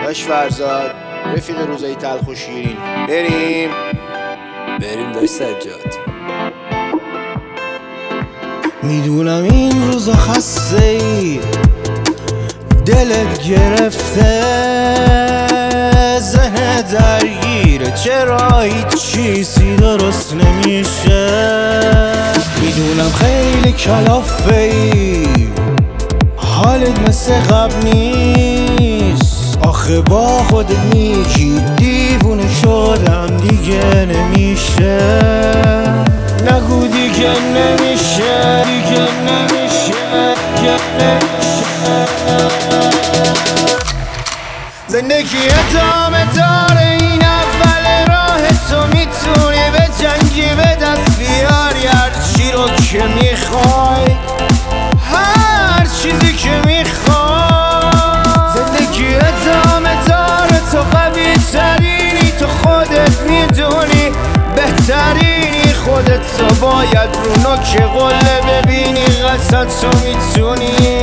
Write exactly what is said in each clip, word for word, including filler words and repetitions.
داش فرزاد رفیق روزای تلخ و شیرین. بریم بریم داش سجاد. میدونم این روزا خسته ای، دلت گرفته، ذهن درگیره، چرا هیچ چیزی درست نمیشه. میدونم خیلی کلافه ای، حالت مثل قبل نیست، آخه با خودت میگی دیوونه شدم دیگه نمیشه. نگو دیگه نمیشه، دیگه نمیشه، دیگه نمیشه. زندگی ادامه داره، این اول راه، تو میتونی به جنگی به دست بیاری هر چی رو که میخوای، هر چیزی که میخوای. زندگی ادامه داره، تو قوی ترینی، تو خودت میدونی بهترینی، خودت تو باید رو نوک قله ببینی قطعا تو میتونی.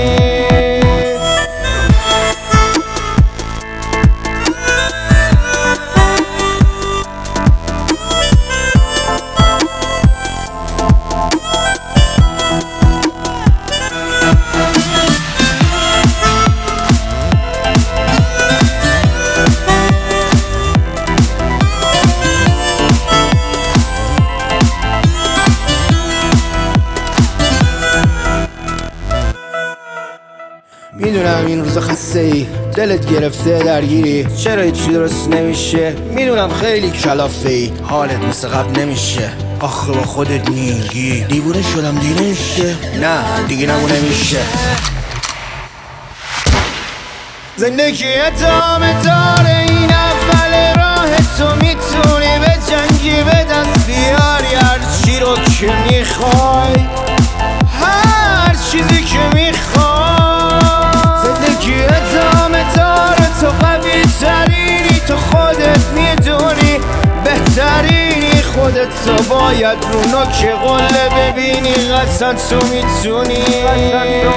میدونم این روزا خسته ای، دلت گرفته درگیری، چرا هیچی درست نمیشه. میدونم خیلی کلافه ای، حالت مثل قبل نمیشه، آخه با خودت میگی دیوونه شدم دیگه نمیشه. نه دیگه نمو نمیشه. زندگی ادامه داره، این اول راه، تو میتونی به جنگی به دست بیاری هر چی رو که میخوای، هر چیزی که میخوای. زندگی ادامه داره، تو قوی ترینی، تو خودت میدونی بهترینی، خودت تو باید رو نوک قله ببینی قطعا تو میتونی.